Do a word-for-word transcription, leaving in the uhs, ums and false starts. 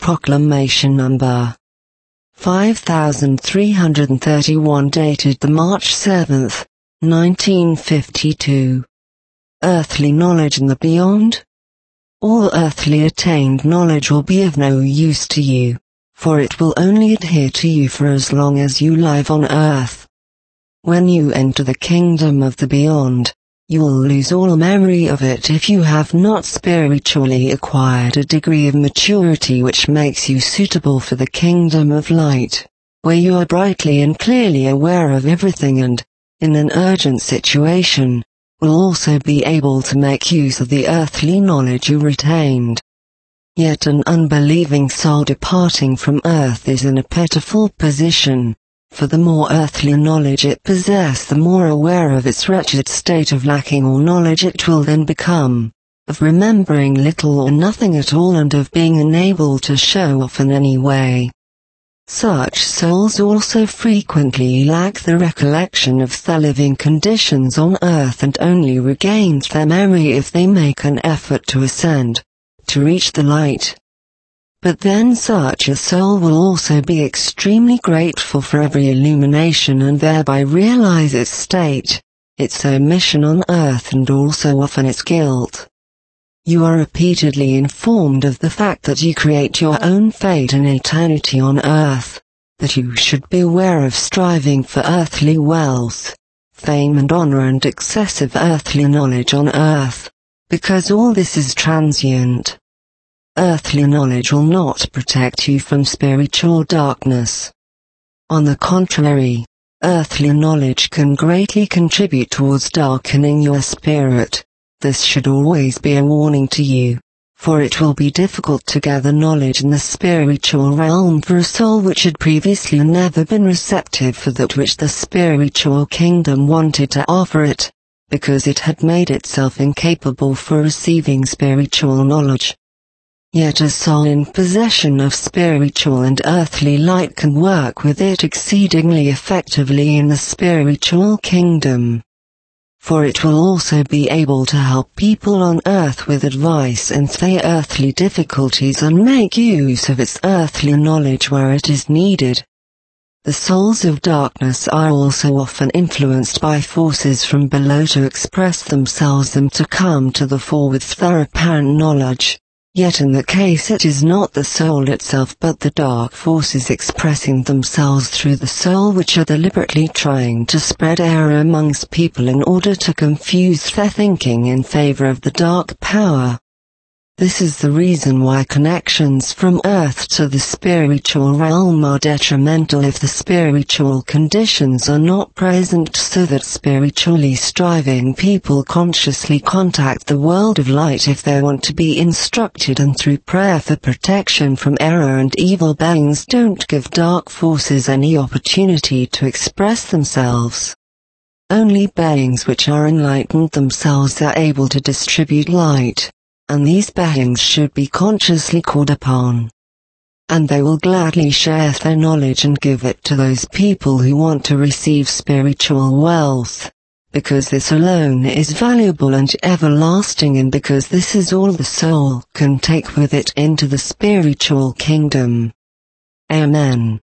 Proclamation Number five thousand three hundred thirty-one, dated the March seventh, nineteen fifty-two. Earthly knowledge and the beyond? All earthly attained knowledge will be of no use to you, for it will only adhere to you for as long as you live on earth. When you enter the kingdom of the beyond, you will lose all memory of it if you have not spiritually acquired a degree of maturity which makes you suitable for the kingdom of light, where you are brightly and clearly aware of everything and, in an urgent situation, will also be able to make use of the earthly knowledge you retained. Yet an unbelieving soul departing from earth is in a pitiful position, for the more earthly knowledge it possesses, the more aware of its wretched state of lacking all knowledge it will then become, of remembering little or nothing at all, and of being unable to show off in any way. Such souls also frequently lack the recollection of their living conditions on earth and only regain their memory if they make an effort to ascend, to reach the light. But then such a soul will also be extremely grateful for every illumination and thereby realize its state, its omission on earth, and also often its guilt. You are repeatedly informed of the fact that you create your own fate in eternity on earth, that you should be aware of striving for earthly wealth, fame and honor and excessive earthly knowledge on earth, because all this is transient. Earthly knowledge will not protect you from spiritual darkness. On the contrary, earthly knowledge can greatly contribute towards darkening your spirit. This should always be a warning to you, for it will be difficult to gather knowledge in the spiritual realm for a soul which had previously never been receptive for that which the spiritual kingdom wanted to offer it, because it had made itself incapable for receiving spiritual knowledge. Yet a soul in possession of spiritual and earthly light can work with it exceedingly effectively in the spiritual kingdom. For it will also be able to help people on earth with advice in their earthly difficulties and make use of its earthly knowledge where it is needed. The souls of darkness are also often influenced by forces from below to express themselves and to come to the fore with their apparent knowledge. Yet in that case it is not the soul itself but the dark forces expressing themselves through the soul which are deliberately trying to spread error amongst people in order to confuse their thinking in favor of the dark power. This is the reason why connections from earth to the spiritual realm are detrimental if the spiritual conditions are not present, so that spiritually striving people consciously contact the world of light if they want to be instructed, and through prayer for protection from error and evil beings don't give dark forces any opportunity to express themselves. Only beings which are enlightened themselves are able to distribute light, and these beings should be consciously called upon. And they will gladly share their knowledge and give it to those people who want to receive spiritual wealth, because this alone is valuable and everlasting, and because this is all the soul can take with it into the spiritual kingdom. Amen.